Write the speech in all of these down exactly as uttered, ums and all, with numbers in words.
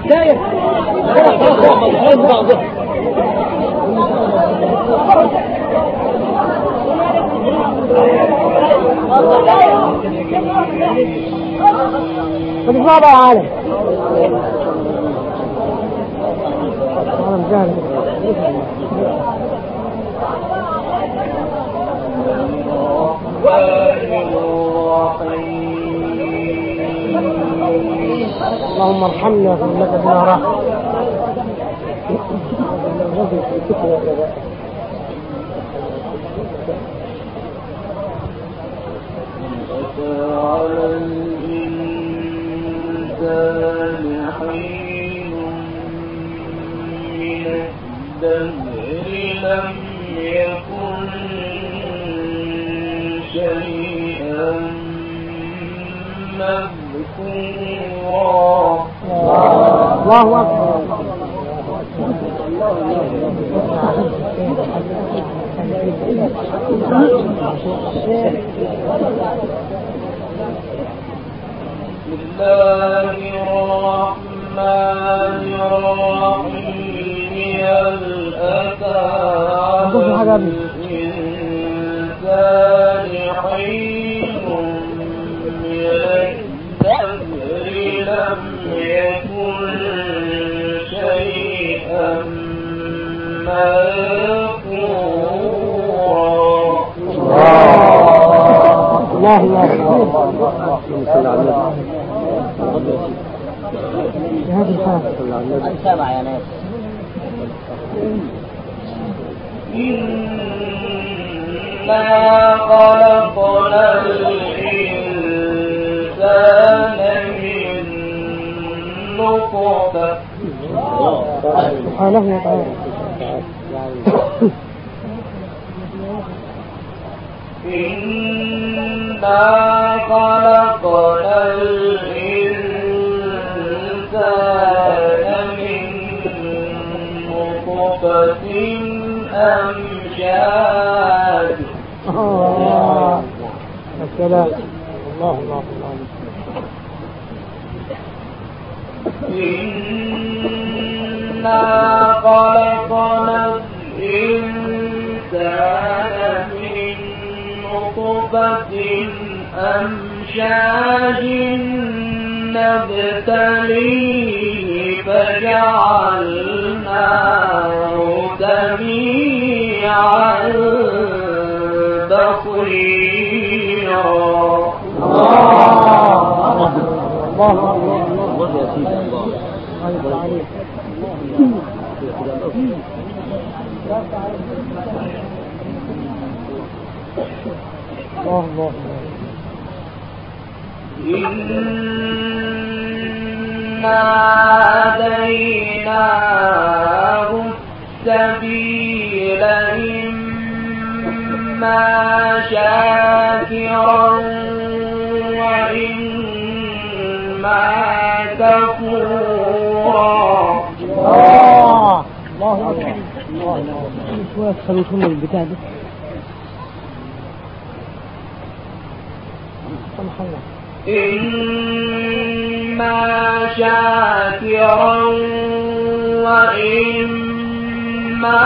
داير بتسمع بقى يا عالم عالم جاهز اللهم ارحمنا فإنك بنا راحة على الإنسان حين من الدهر لم يكن شيئا مذكورا. الله أكبر. بسم الله الرحمن الرحيم. هل أتى على الإنسان حين من الدهر لم يكن شيئا مذكورا. الله الله هذا الحال سامع يا ناس. إنا خلقنا الإنسان من نطفة. سبحانه وتعالى. إنا خلقنا الإنسان من نطفة أمشاج. آه السلام. الله الله الله. إنا خلقنا الإنسان من نطفة أمشاج نبتليه فجعلناه سميعا بصيرا. الله الله الله يا سيدي الله الله. إنا هديناه السبيل إما شاكرا وإما كفورا. الله الله أكبر. الله شوية خلوكم البتاع ده. إما شاكرا وإما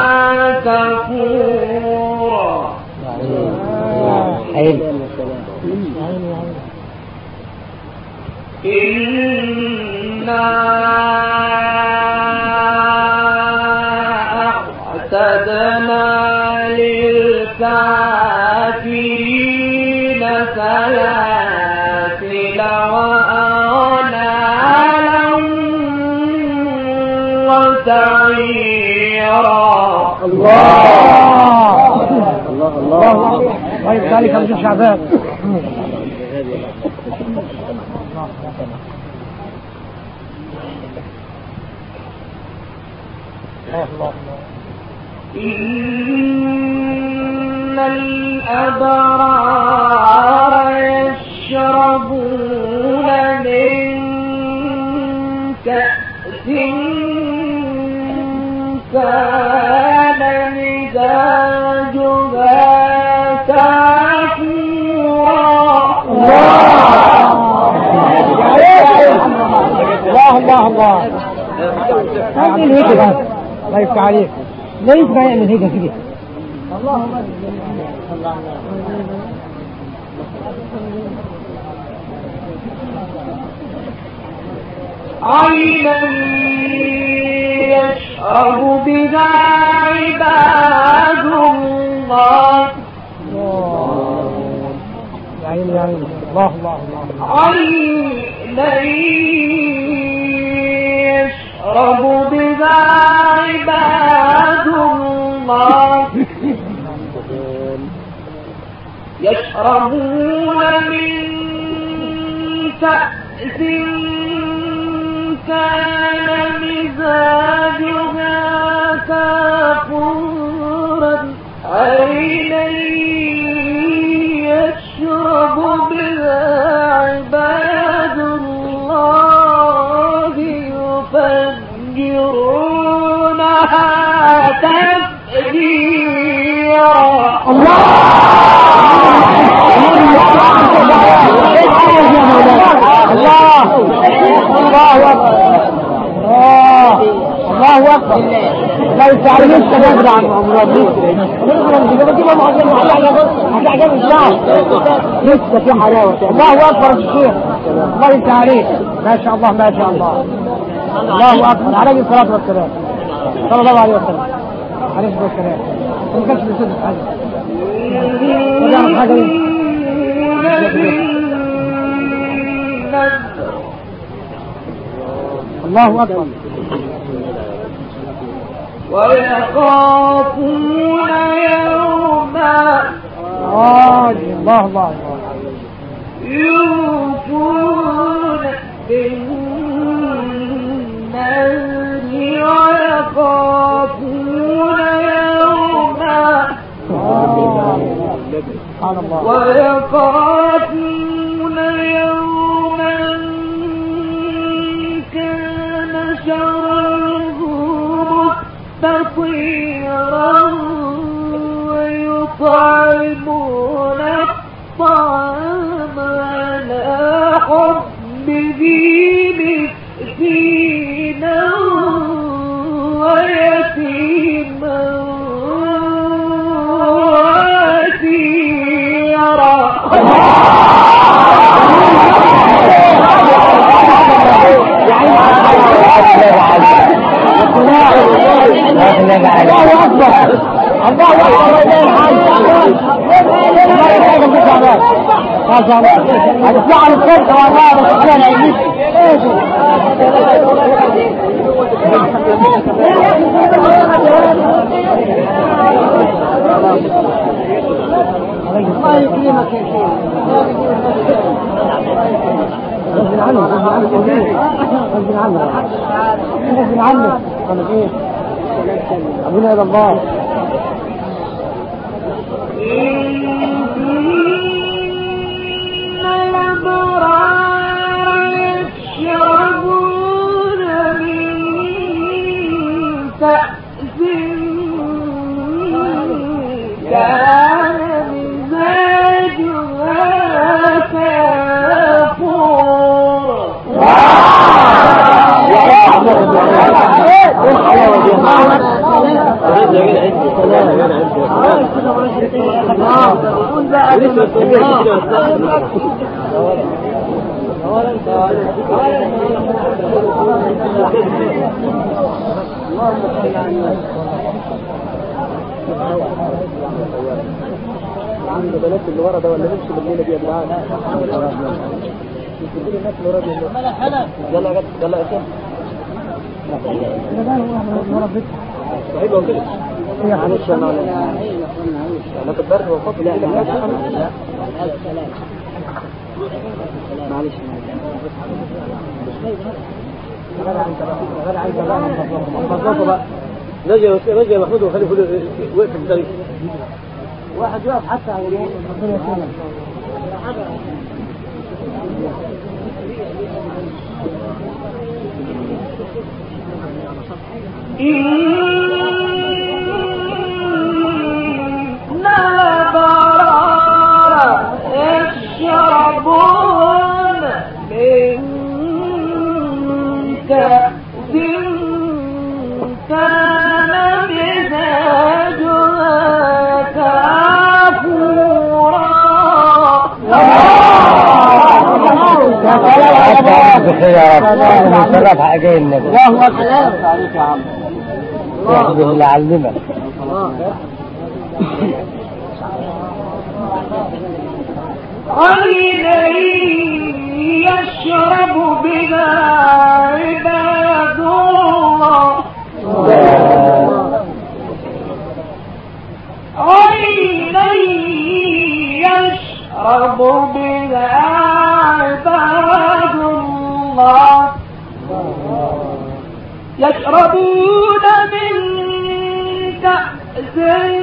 كفورا. إنا أعتدنا للكافرين سلاسل وأغلالا وسعيرا. الله الله الله. طيب ذلك أبو شعبان. إن الأبرار يشربون من كأس كان مزاجها كافورا. الله الله الله. تعمل هيك بس الله يفتح عليك ليش ما يعمل هيك كده اللهم عينا يشرب بها عباد الله يا عيني يا عيني الله الله الله عينا يشرب بها عباد الله يشربون من كأس كان مزاجها كافورا عينا يشرب بها عباد الله يفجرونها تفجيرا الله الله الله أكبر الله أكبر لا يستعلمين تجاهد عن أمراضي هتعجب الشعب لسه في حلاوة الله أكبر الشيخ الله يستعلمين ما شاء الله ما شاء الله الله أكبر عليه الصلاة والسلام صلى الله عليه وسلم عليه الصلاة والسلام ما كانش بيصدق حاجة وجعل حاجة الله أكبر ويخافون يوما الله الله الله يوفون بالنذر ويخافون يوما سبحان الله ويخافون يوما كان شره مستطيرا ويطعمون الطعام على حبه مسكينا ويتيما واسيرا الله أكبر الله أكبر ما شاء الله هتطلع على الصدق والله بس كان عينيك الله يكرمك يا شيخ غصب عنه غصب عنه غصب عنه غصب عنه طب ايه أبونا إلى الله إن الأبرار يشربون من كأس كان مزاجها عند بنات اللي ورا ده ولا نمشي بالليله دي يا جدعان نمشي الناس اللي ورا دي يلا يا يلا يا شيخ صحيح لو كده معلش يا معلم انا كبرت وقفت لا لا معلش رجع رجع محمود وخلي وقف في الطريق واحد يقف حتى على ربنا يسلمك إن الأبرار يشربون من كأس بخير يا رب ونشرف حقين النبي. الله أكبر عليك يا عم. يحفظ اللي علمك. عينا يشرب بها عباد الله عينا يشرب بها عباد الله يشربون من كأس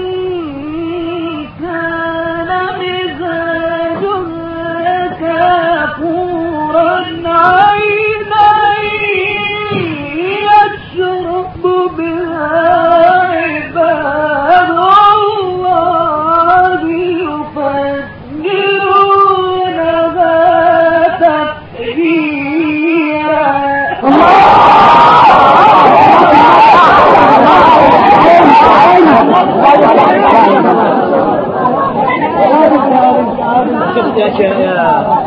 كان مزاجها كافورا عينا يشرب بها عباد الله يفجرونها تفجيرا. شفت يا شيخ يا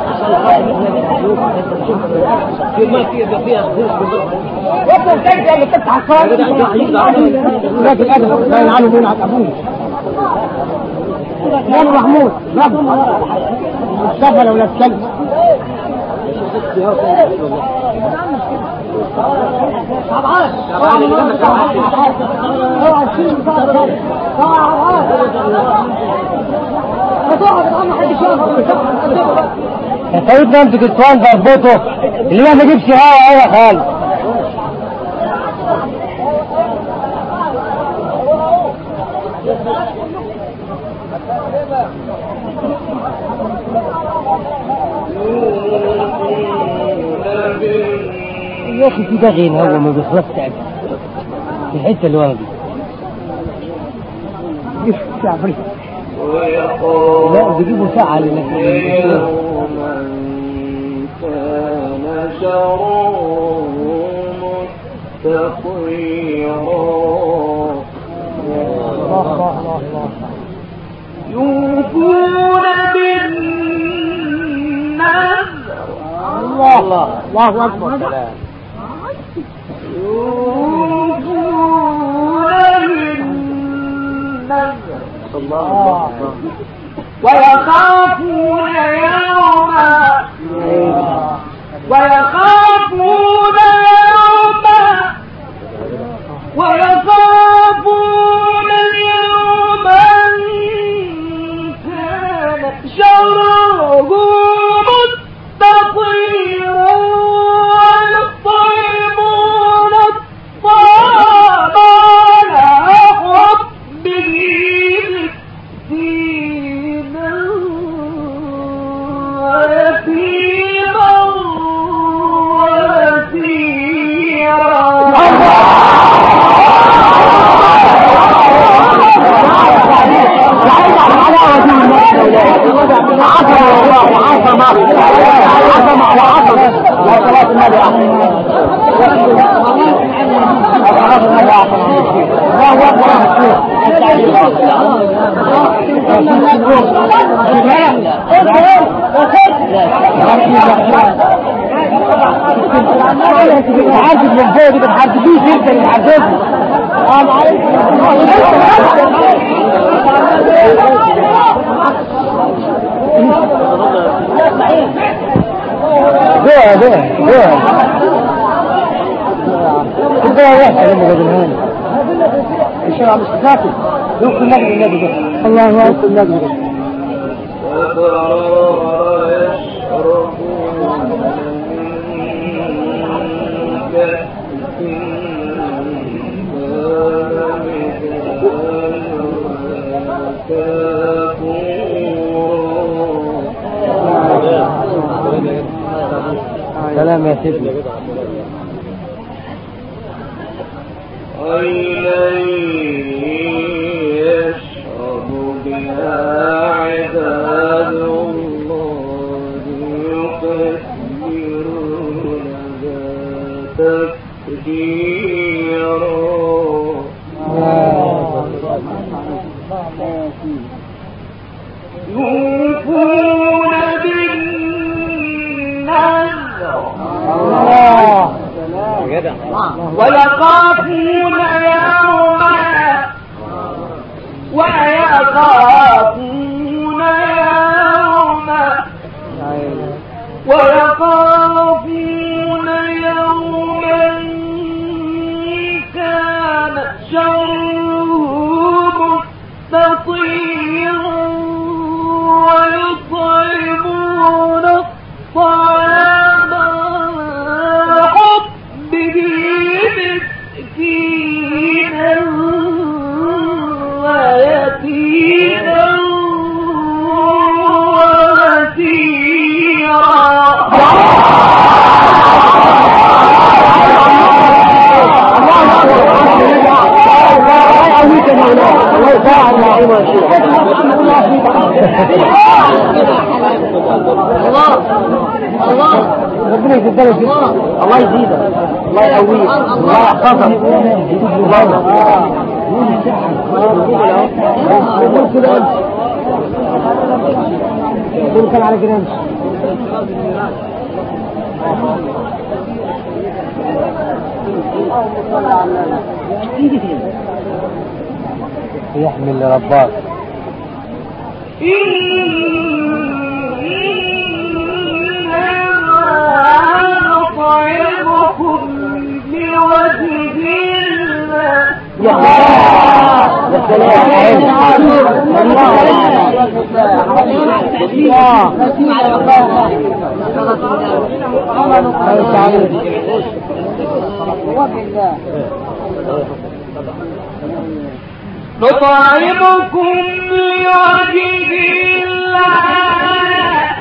في ما في فيها وصل تلقى اللي تفتح الصالة لكن الأدب لا ينعلم من عطبون يا محمود رب السفر ولا الكلب طبعا سيدنا امسك الصوان ضربته اللي ما نجيبش هوا هوا خالص. يا اخي في دغين هو ما بيخلصش تعب في الحته اللي ورا دي شعبري لا بيجيبوا ساعة لنك يوما كان شره مستطيرا يوفون بالنذر الله الله الله أكبر يوفون بالنذر الله ويخافون يوما ويخافون يوما ويخافون يوما كان شره مستطيرا ويطعمون الطعام على حبه مسكينا ويتيما عارف من فوق ما تحددوش انت اللي تحددني. السلام عليكم. جوه جوه جوه جوه وحشه لما جابناها لي الشارع مش ساكت يوصل النبي النبي ده الله يوصل النبي ده سلام يا سيدي. عينا يشرب بها عباد الله يكبرونها تكبيرا. يوفون بالنذر الله ويخافون يوما ويخافون يوما ويخافون يوما كان شره مستطيرا ويطعمون الطعام حبه مسكينا ويتيما ربنا يقدرك الله يزيدك الله يقويك الله يحفظك الله كان على جنان يحمل لرباك نطعمكم لوجه الله يا نطعمكم لوجه الله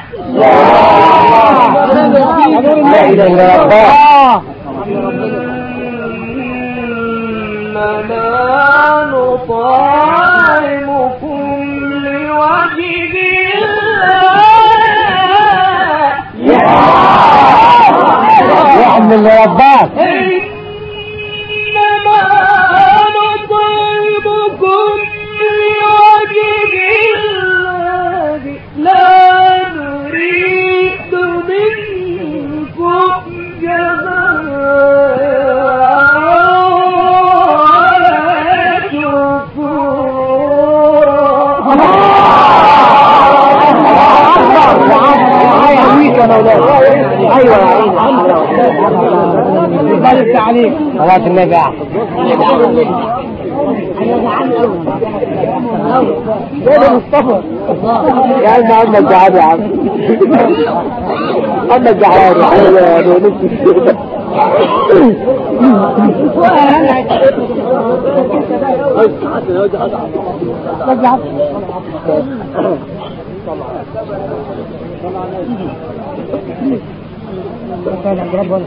لا إله إلا الله إننا نطعمكم لوجه الله يحمل رباك إنما نطعمكم لوجه الله لا نريد منكم جزاء ايوه الله يفتح عليك صلاة النبي يا مصطفى يا عم عمك جعان يا عم عمك جعان يا عم كان عند ربنا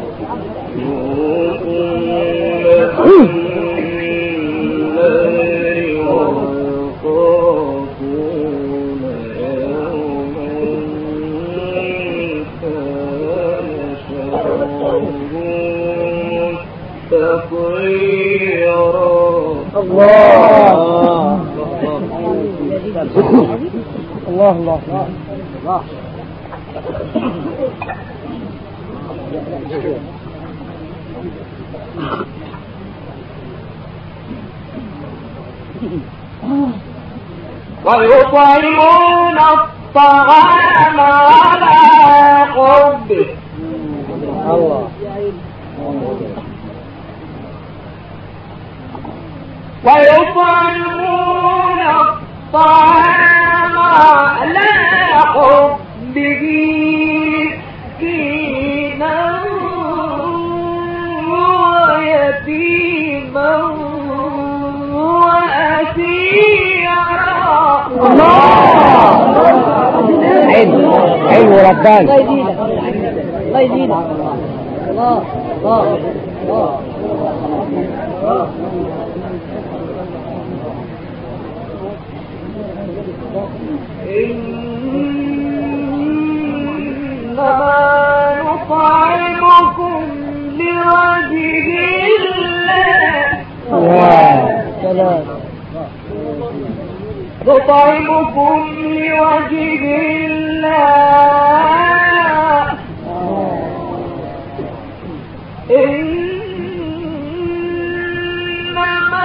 الله الله الله الله ويطعمون الطعام على حبه الله ويطعمون الطعام على حبه مسكينا ويتيما وأسيرا علم علم ربان الله يزيدك الله يزيدك الله الله الله إنما نطعمكم لوجه الله سلام نطعمكم لوجه الله إنما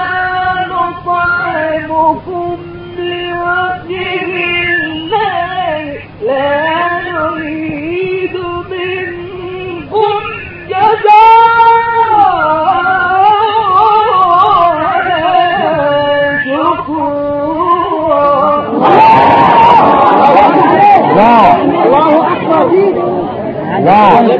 نطعمكم لوجه الله لا نريد منكم جزاء ولا شكورا. الله أكبر فيك. لا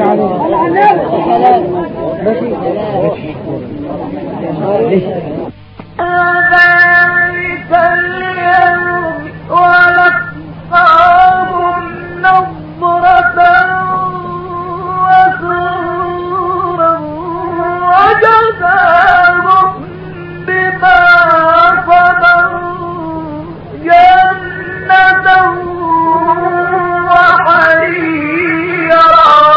ذلك اليوم ولقاهم نضرة وسرورا وجزاهم بما صبروا جنة وحريرا.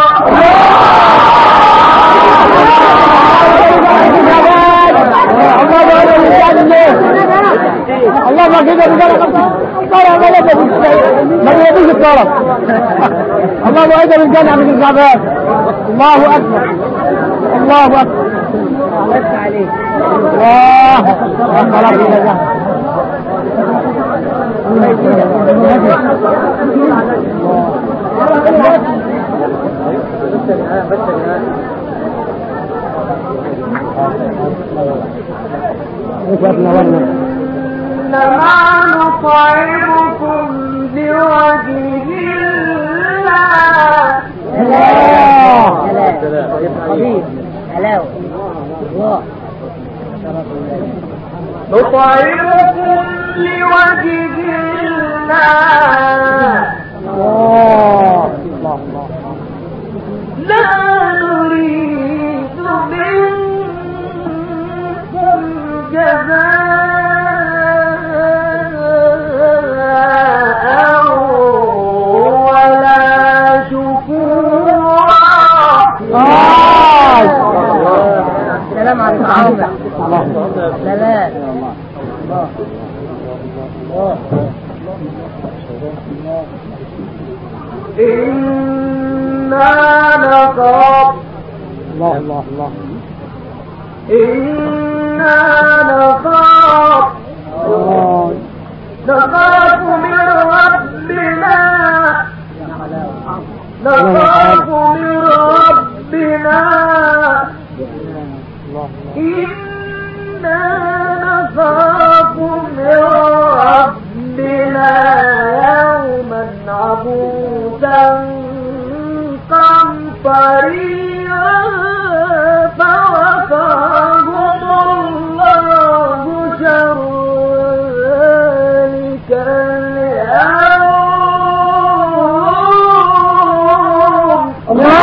الله ما كده بجرى طلع بلده ما يبيش الطلب. الله وعيد بالجنة من الزعبان. الله أكبر الله أكبر الله الله إنما نطعمكم لوجه الله. نطعمكم لوجه الله لا نريد منكم جزاء ولا شكورا. السلام عليكم. سلام. إنا نخاف الله الله الله إنا نخاف نخاف من ربنا نخاف من ربنا إنا نخاف من ربنا يوما عبوسا قمطريرا فوقاهم الله شر ذلك اليوم. الله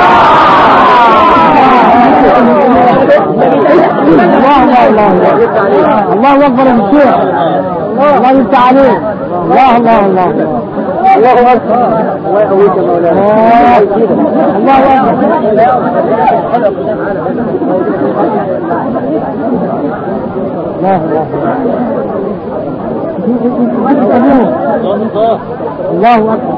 الله الله أكبر يا شيخ. الله يفتح عليك. الله الله الله الله أكبر. الله يقويك يا مولانا. الله أكبر. الله الله أكبر.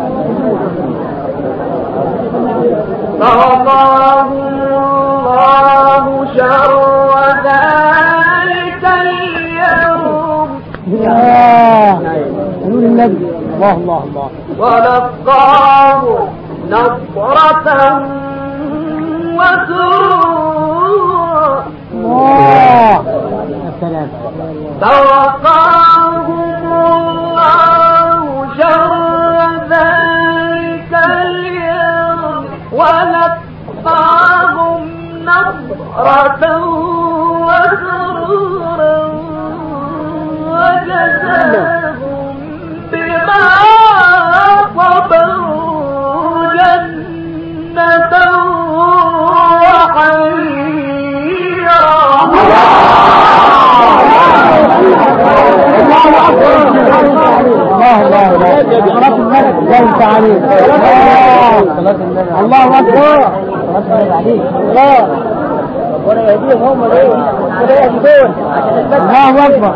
فوقاه الله شر ذلك اليوم. نور النبي. الله الله الله ولقاه نصرة وسرورا. الله السلام. فوقاهم الله شر ذلك اليوم ولقاهم نصرة وسرورا وجزاهم بما صبروا جنة وحريرا. الله أكبر. الله ولا يهديهم هم ليه ولا يهدون الله أكبر.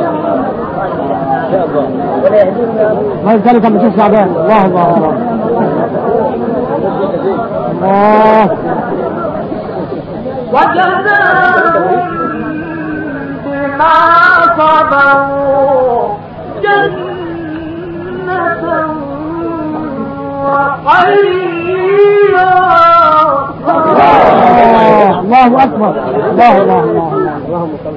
ولا يهدون يا رب. ما يزالك من تسع بان. الله الله الله الله وجزاهم بما صبروا جنة وحريرا. الله أكبر. الله الله الله اللهم صل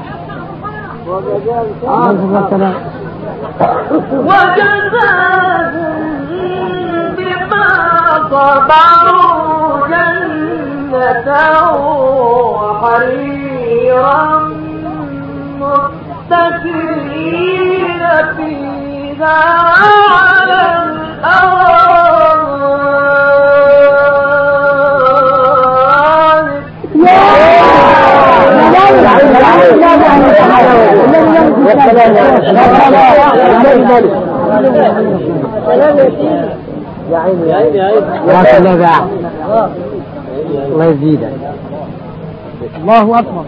على وجزاهم بما صبروا جنة وحريرا متكئين فيها على يا عيني يا عيني يا عيني الله يزيدك. الله أكبر.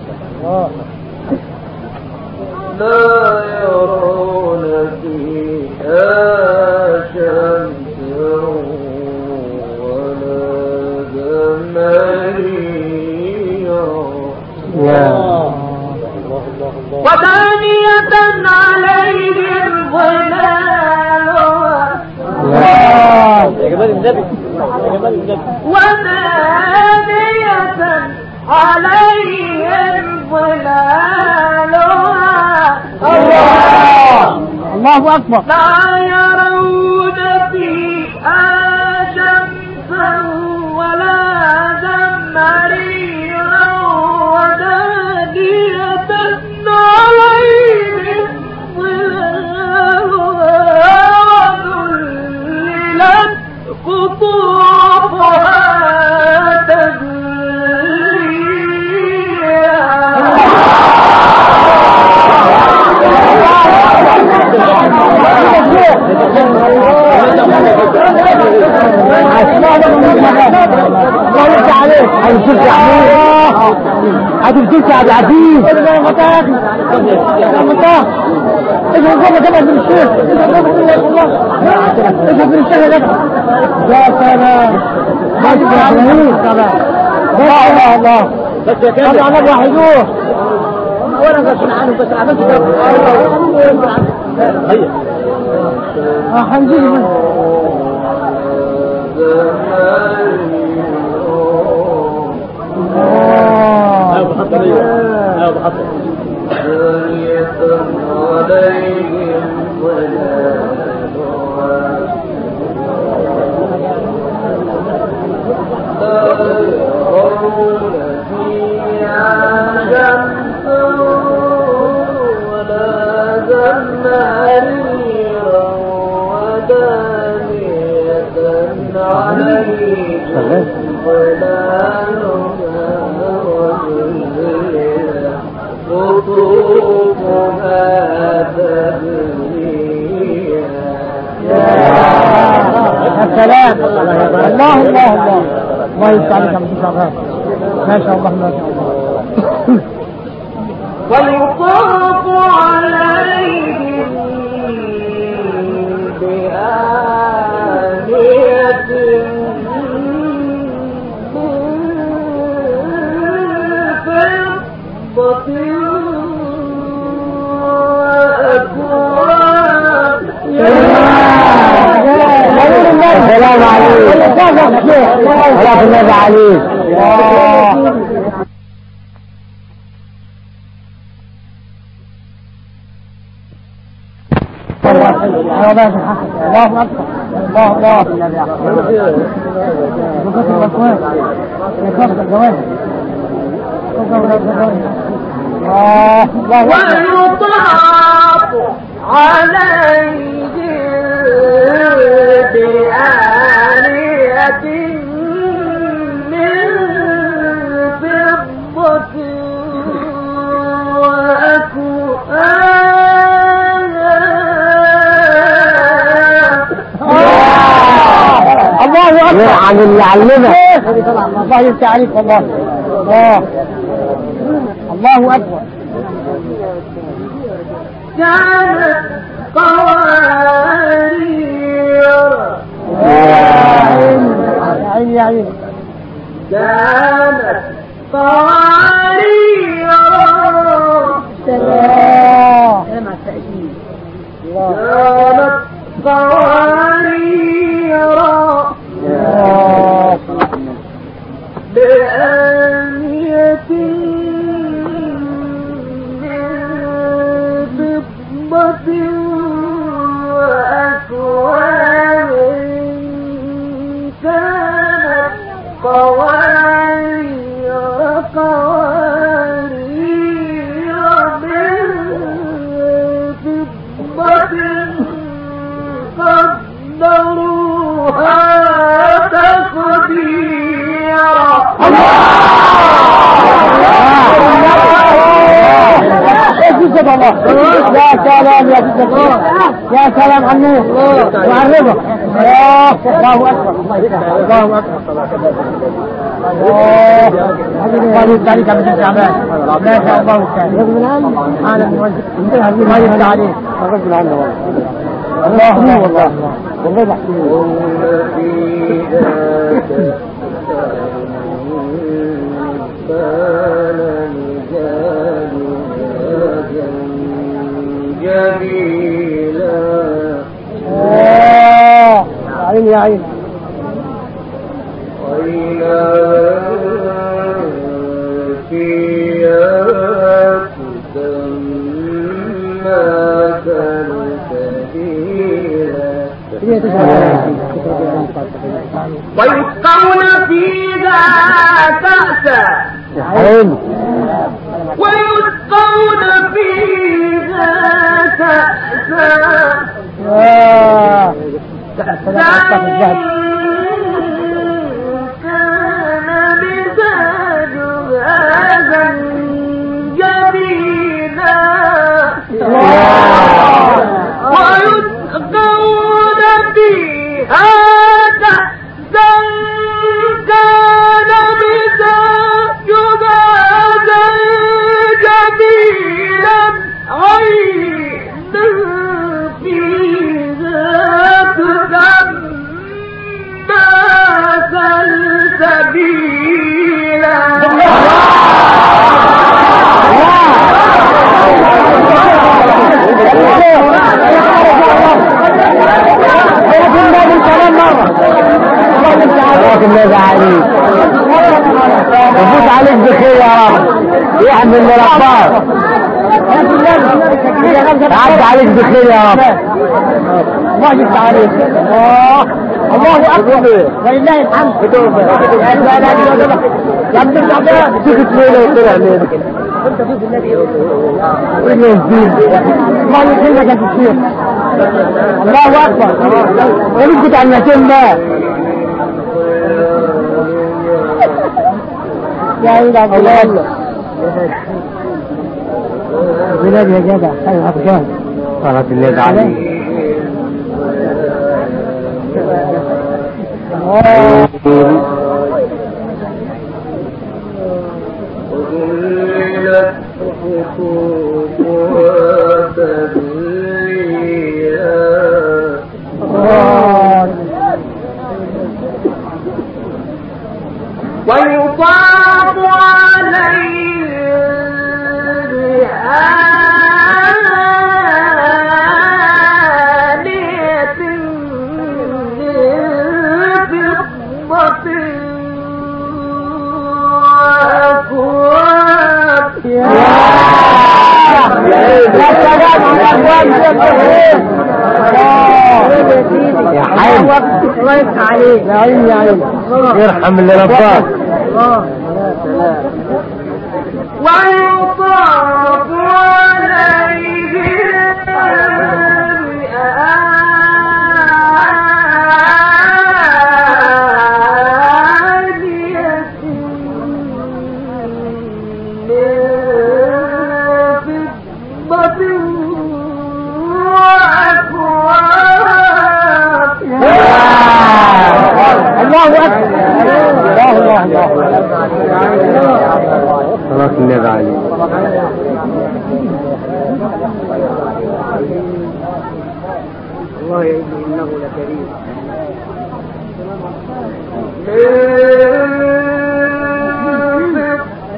لا يرون فيها شمسا ولا زمهريرا ودانية عليهم ظلالها يا جمال النبي يا جمال النبي ودانية عليهم ظلالها الله أكبر. لا يرون فيها شمسا ولا زمهريرا ودانية عليهم ظلالها وذللت قطوفها هتمسك يا عبد العزيز انا مطاخ انا مطاخ ايش نقول لك انا بالشيخ ايش نقول لك ايش يا سلام ما تفهمنيش كمان الله الله الله بس يا كامل انا انا وحدوه وانا بس عنه بس عملت هيا اه حنجيب لا بحطر لا بحطر عليهم ظلالها لا يرون فيها شمسا ولا زمهريرا ودانية عليهم ظلالها وذللت قطوفها تدريا. يا سلام الله الله الله الله يسعدك يا عبد الشغال ما شاء الله ما شاء الله. ويطاف عليهم بآنية فضة وأكواب. السلام عليك ورحمة الله عليك. الله أكبر الله الله بكثر الأصوات بكثر الجواب ويطاف عليهم بآنية من فضة وأكواب. الله أكبر عن اللي علمه الله يفتح عليك والله. الله الله أكبر. كانت قوارير يا عيني يا عيني كانت سلام مع التأكيد كانت قواريرا بآنية من فضة وأكواب كانت قوارير قوارير من فضة قدروها تقديرا. يا سلام يا سلام يا سلام عنه وعرفه. الله أكبر الله أكبر. الله يبارك فيك يا شعبان. ما شاء الله تعالى. أنا من ما يفتح عليه. الله الله والله والله جميلا. عين يا عين. وإلى فيها تسمى سلسبيلا. ويسقون فيها كأسا ويسقون فيها كأسا كان مزاجها زنجبيلا. ويسقون فيها كأسا كان مزاجها زنجبيلا عينا فيها تسمى سلسبيلا. يفوت عليك بخير يا رب يحمل لربك. عد عليك بخير يا رب. الله يفتح عليك. الله اكبر ولله الحمد. يا ابن الشعبان تيجي تميله وطلع منك انت فيك النبي. الله يكرمك يا شيخ. الله اكبر. ونسكت عن المتين ده يا عيد عبد الله. بلاد يا جدع خير عطشان صلاة الليل عليه. وذللت قطوفها تذليلا. ويطاف عليهم بآنية من فضة وأكواب. يا سلام يا حي الله يفتح عليك يا عين يا عين. يرحم اللي رباك. ويطاف عليهم بآنية من فضة وأكواب. الله أكبر. الله الله الله صلاة النبي عليه. الله يعيد إنه لكريم. من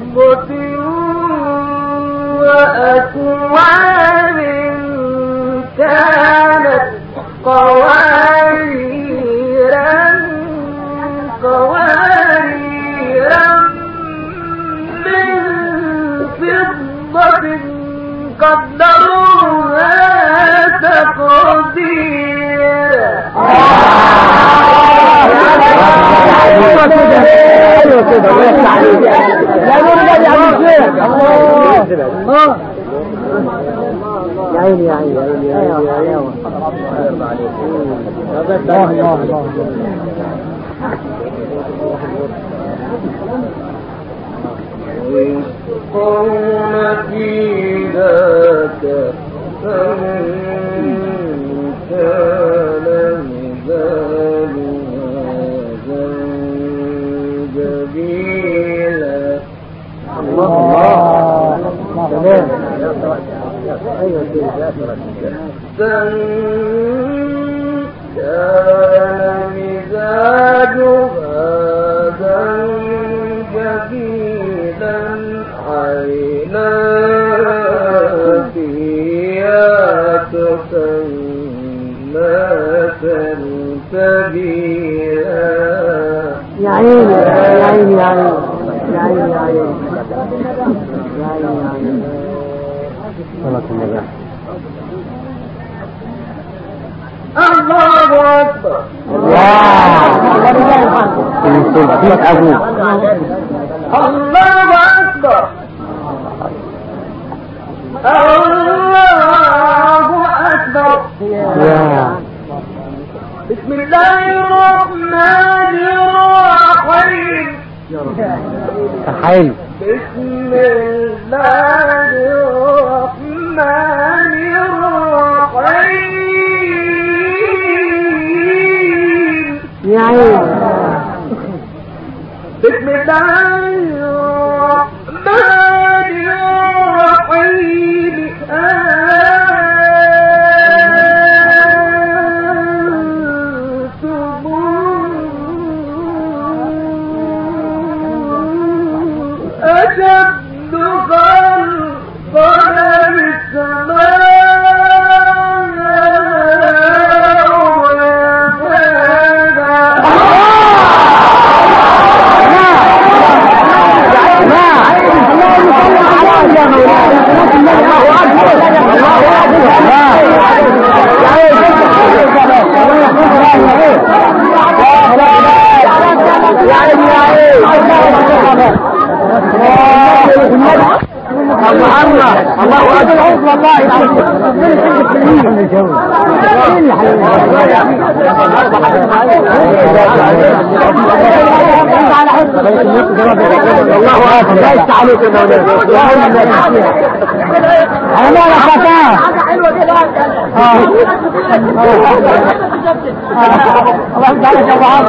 قدروها تقدير يا عيني يا عيني يا عيني يا عيني ويسقون فيها كأسا كان مزاجها زنجبيلا. الله تمام. كان مزاجها زنجبيلا عينا فيها تسمى سلسبيلا. يا عيني يا عيني يا عيني يا عيني يا عيني يا عيني. الله أكبر. الله أكبر. الله أكبر. بسم الله الرحمن الرحيم. حلو. بسم الله الرحمن الرحيم. يا عيني. بسم الله الرحمن الرحيم. أشد خلقا الله أكبر. والله الله أكبر. لا يستعلوك أنا لا فتاة. الله تعالى شبعان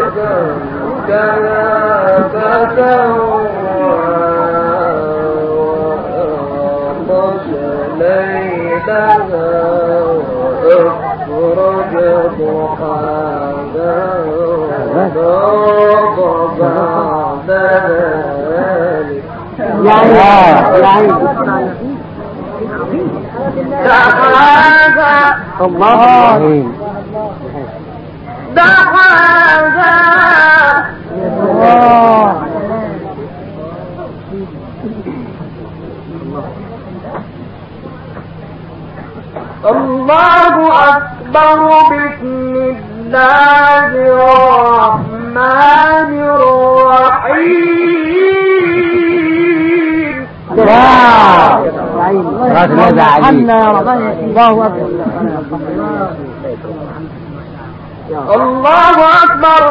أخرج ضحاها وضاق بعد ذلك. يعني دحاها الله دحاها الله أكبر. بسم الله الرحمن الرحيم. الله أكبر. الله أكبر.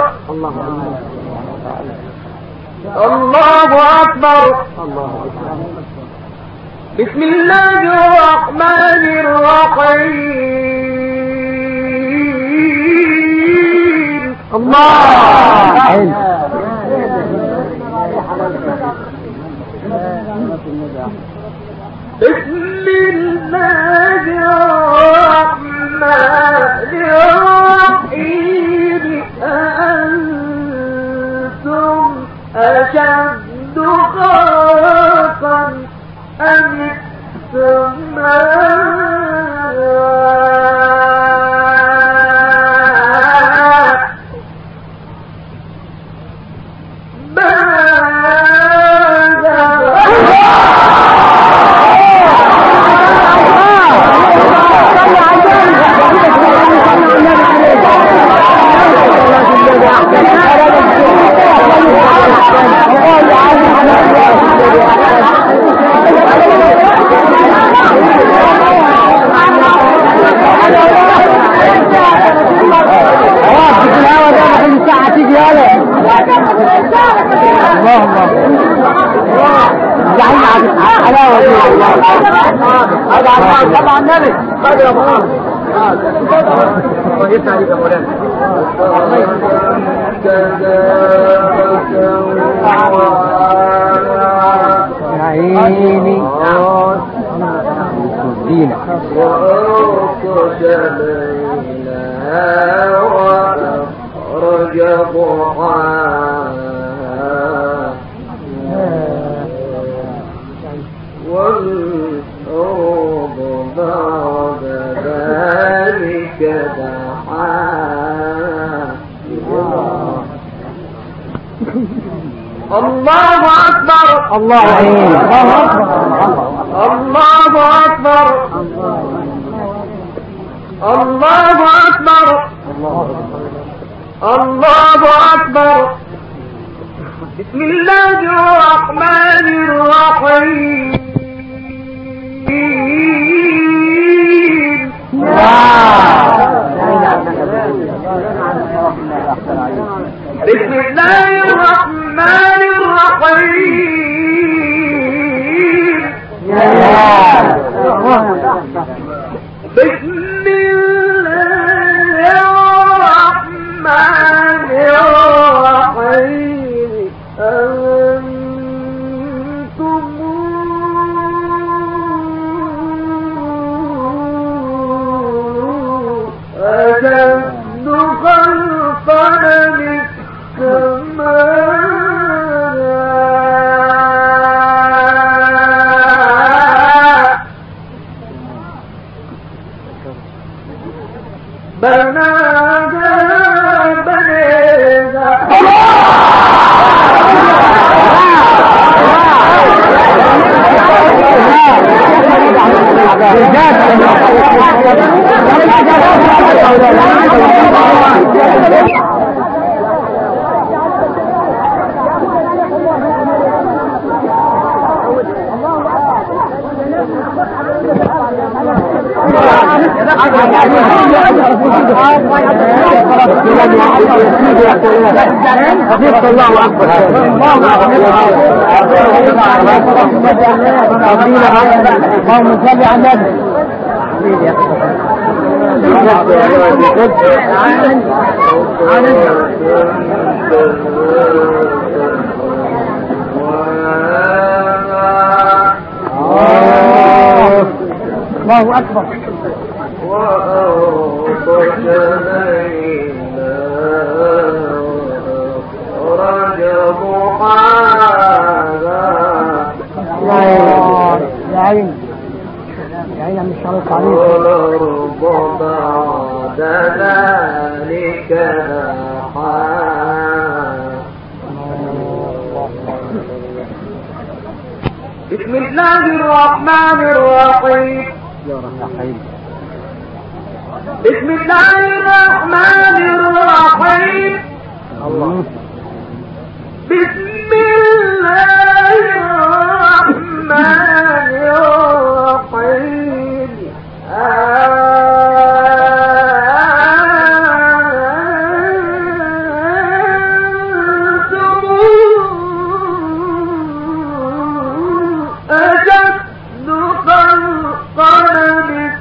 الله أكبر. بسم الله الرحمن الرحيم. الله بسم الله الرحمن الرحيم. أأنتم أشد خلقا أم السماء بناها حلاوة طبعا النبي بدر يا ابو عمرو يفتح عليك يا مولانا يا عيني دينا وأغطش ليلها وأخرج ضحاها والأرض بعد ذلك دحاها الله أكبر الله عين الله أكبر الله أكبر الله أكبر بسم الله الرحمن الرحيم بسم الله الرحمن الرحيم بسم الله الرحمن الرحيم أنتم أشد خلقا من السماء بناها الله أكبر اللهم صل على النبي الله أكبر وأغطش ليلها وأخرج ضحاها يا عين يا عين من الشرق عليك والأرض بعد ذلك دحاها بسم الله الرحمن الرحيم بسم الله الرحمن الرحيم بسم الله الرحمن الرحيم أنتم أشد خلقا من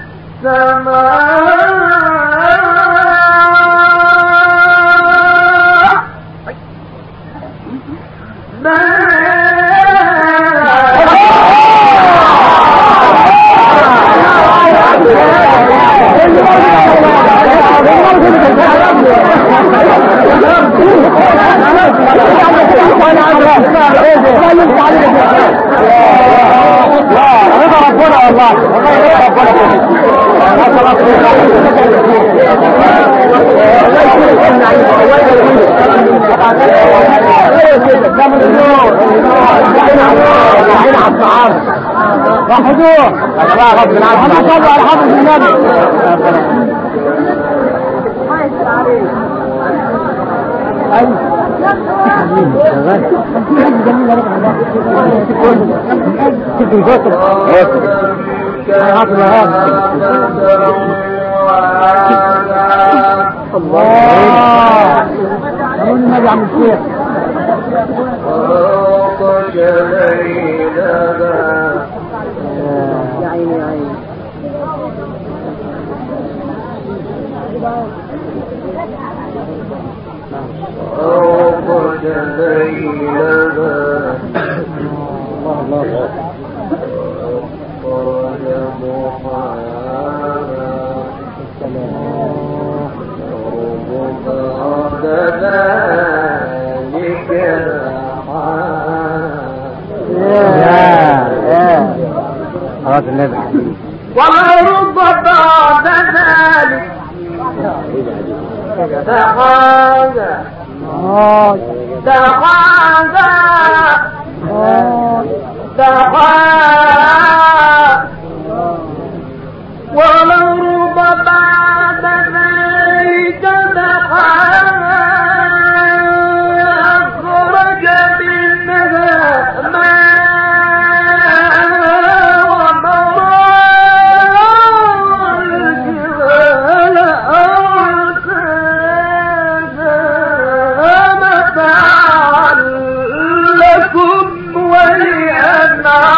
وحدوه حفظ الله على حفظ النبي الله النبي عم الشيخ وأغطش ليلها عيني يا عيني أخرج ليلها الله الله أخرج ضحاها يغرب بعد ذلك يا يا خلاص النبي والأرض بعد ذلك دحاها دحاها دحاها والأرض بعد ذلك دحاها أخرج منها ماءها ومرعاها والجبال أرساها متاعا لكم ولأنعامكم